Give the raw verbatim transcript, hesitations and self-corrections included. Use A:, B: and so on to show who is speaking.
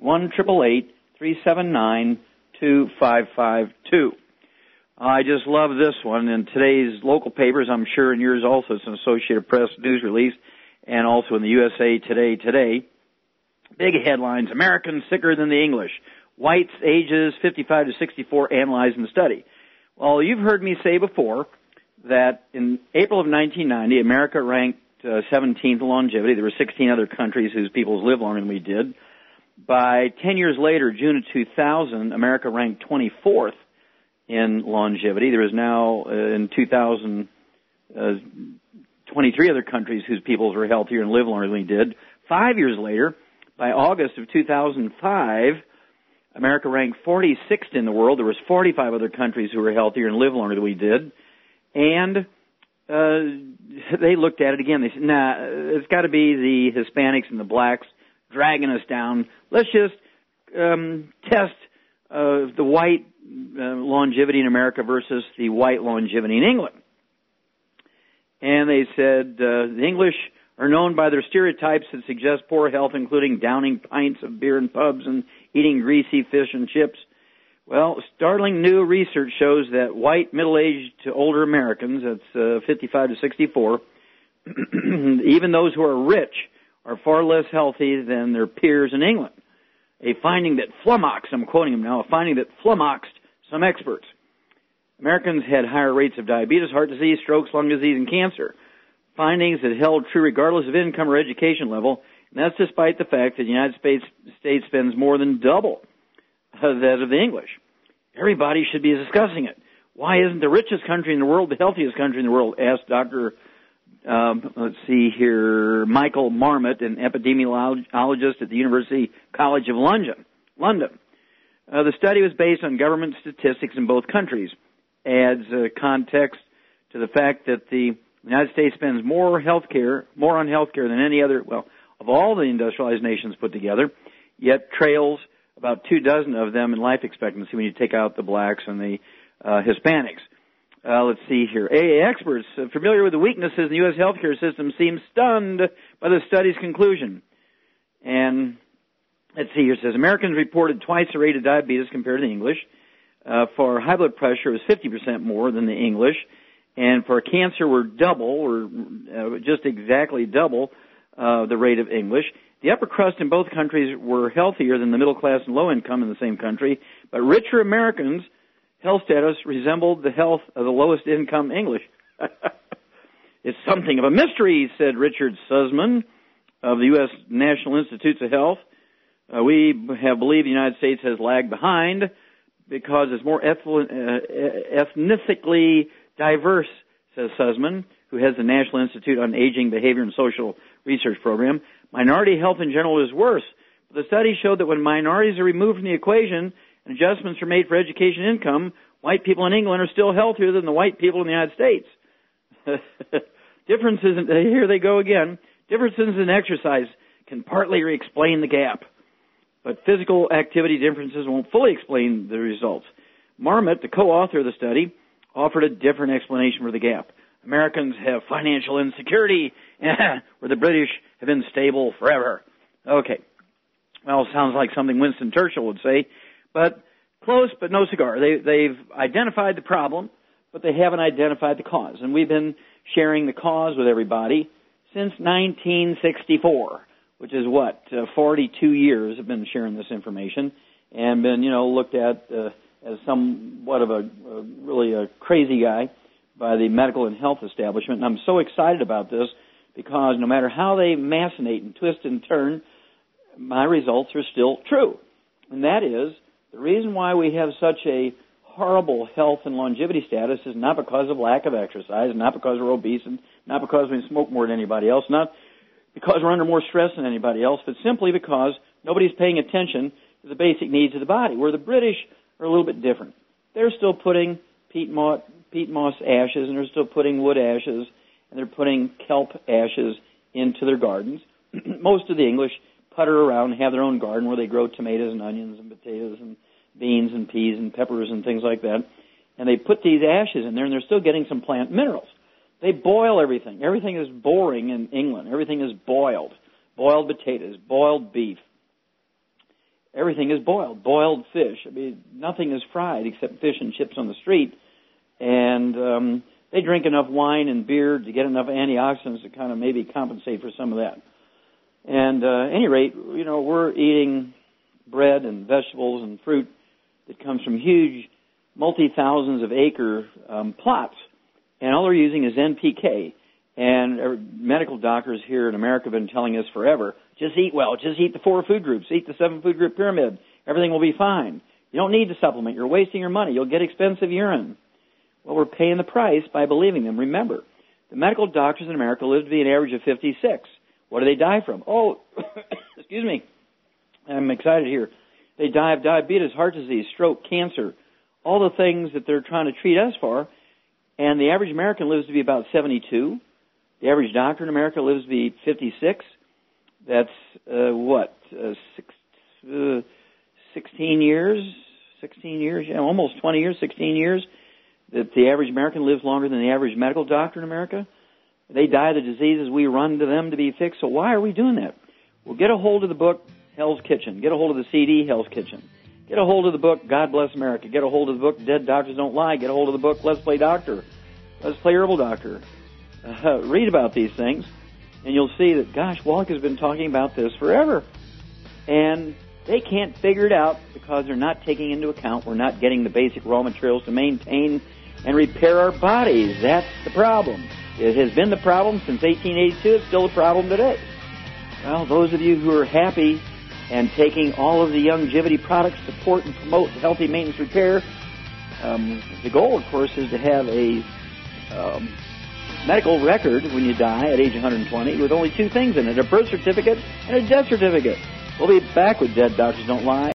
A: one eight eight eight, three seven nine, two five five two. I just love this one. In today's local papers, I'm sure in yours also, it's an Associated Press news release, and also in the U S A Today today. Big headlines, Americans sicker than the English. Whites ages fifty-five to sixty-four analyzed in the study. Well, you've heard me say before that in April of nineteen ninety, America ranked uh, seventeenth in longevity. There were sixteen other countries whose peoples live longer than we did. By ten years later, June of two thousand, America ranked twenty-fourth in longevity. There is now, uh, in two thousand, uh, twenty-three other countries whose peoples were healthier and live longer than we did. Five years later, by August of two thousand five, America ranked forty-sixth in the world. There was forty-five other countries who were healthier and live longer than we did. And uh, they looked at it again. They said, nah, it's got to be the Hispanics and the blacks dragging us down. Let's just um, test uh, the white uh, longevity in America versus the white longevity in England. And they said uh, the English are known by their stereotypes that suggest poor health, including downing pints of beer in pubs and eating greasy fish and chips. Well, startling new research shows that white, middle-aged to older Americans, that's uh, fifty-five to sixty-four, even those who are rich, are far less healthy than their peers in England. A finding that flummoxed, I'm quoting him now, a finding that flummoxed some experts. Americans had higher rates of diabetes, heart disease, strokes, lung disease, and cancer. Findings that held true regardless of income or education level, and that's despite the fact that the United States, States spends more than double that of the English. Everybody should be discussing it. Why isn't the richest country in the world the healthiest country in the world? Asked Doctor Um, let's see here, Michael Marmot, an epidemiologist at the University College of London. London. Uh, the study was based on government statistics in both countries. Adds uh, context to the fact that the United States spends more health care, more on health care than any other, well, of all the industrialized nations put together, yet trails about two dozen of them in life expectancy when you take out the blacks and the uh, Hispanics. Uh, let's see here. A A experts uh, familiar with the weaknesses in the U S healthcare system seem stunned by the study's conclusion. And let's see here. It says Americans reported twice the rate of diabetes compared to the English. Uh, for high blood pressure, it was fifty percent more than the English. And for cancer, we're double, or uh, just exactly double uh, the rate of English. The upper crust in both countries were healthier than the middle class and low income in the same country, but richer Americans' health status resembled the health of the lowest income English. It's something of a mystery, said Richard Sussman of the U S National Institutes of Health. Uh, we have believed the United States has lagged behind because it's more eth- uh, ethnically diverse, says Sussman, who heads the National Institute on Aging, Behavior, and Social Research Program. Minority health in general is worse. But the study showed that when minorities are removed from the equation and adjustments are made for education and income, white people in England are still healthier than the white people in the United States. Differences, in, here they go again, differences in exercise can partly explain the gap, but physical activity differences won't fully explain the results. Marmot, the co-author of the study, offered a different explanation for the gap. Americans have financial insecurity, where the British have been stable forever. Okay. Well, sounds like something Winston Churchill would say, but close, but no cigar. They, they've identified the problem, but they haven't identified the cause. And we've been sharing the cause with everybody since nineteen sixty-four, which is what, uh, forty-two years have been sharing this information and been, you know, looked at uh, as somewhat of a, a really a crazy guy by the medical and health establishment. And I'm so excited about this because no matter how they machinate and twist and turn, my results are still true. And that is, the reason why we have such a horrible health and longevity status is not because of lack of exercise, not because we're obese, and not because we smoke more than anybody else, not because we're under more stress than anybody else, but simply because nobody's paying attention to the basic needs of the body, where the British are a little bit different. They're still putting peat moss, peat moss ashes, and they're still putting wood ashes, and they're putting kelp ashes into their gardens. Most of the English putter around and have their own garden where they grow tomatoes and onions and potatoes and beans and peas and peppers and things like that. And they put these ashes in there, and they're still getting some plant minerals. They boil everything. Everything is boring in England. Everything is boiled. Boiled potatoes, boiled beef. everything is boiled, boiled fish. I mean, nothing is fried except fish and chips on the street. And um, they drink enough wine and beer to get enough antioxidants to kind of maybe compensate for some of that. And uh, at any rate, you know, we're eating bread and vegetables and fruit that comes from huge multi-thousands of acre um, plots. And all they're using is N P K. And uh, medical doctors here in America have been telling us forever, just eat well, just eat the four food groups, eat the seven food group pyramid, everything will be fine. You don't need to supplement, you're wasting your money, you'll get expensive urine. Well, we're paying the price by believing them. Remember, the medical doctors in America live to be an average of fifty-six. What do they die from? Oh, excuse me, I'm excited here. They die of diabetes, heart disease, stroke, cancer, all the things that they're trying to treat us for. And the average American lives to be about seventy-two. The average doctor in America lives to be fifty-six. That's, uh, what, uh, six, uh, sixteen years? sixteen years, yeah, almost twenty years, sixteen years, that the average American lives longer than the average medical doctor in America. They die of the diseases we run to them to be fixed. So why are we doing that? Well, get a hold of the book, Hell's Kitchen. Get a hold of the C D, Hell's Kitchen. Get a hold of the book, God Bless America. Get a hold of the book, Dead Doctors Don't Lie. Get a hold of the book, Let's Play Doctor. Let's Play Herbal Doctor. Uh, read about these things, and you'll see that, gosh, Wallach has been talking about this forever. And they can't figure it out because they're not taking into account we're not getting the basic raw materials to maintain and repair our bodies. That's the problem. It has been the problem since eighteen eighty-two. It's still a problem today. Well, those of you who are happy and taking all of the longevity products to support and promote healthy maintenance repair, um, the goal, of course, is to have a um, medical record when you die at age one hundred twenty with only two things in it, a birth certificate and a death certificate. We'll be back with Dead Doctors Don't Lie.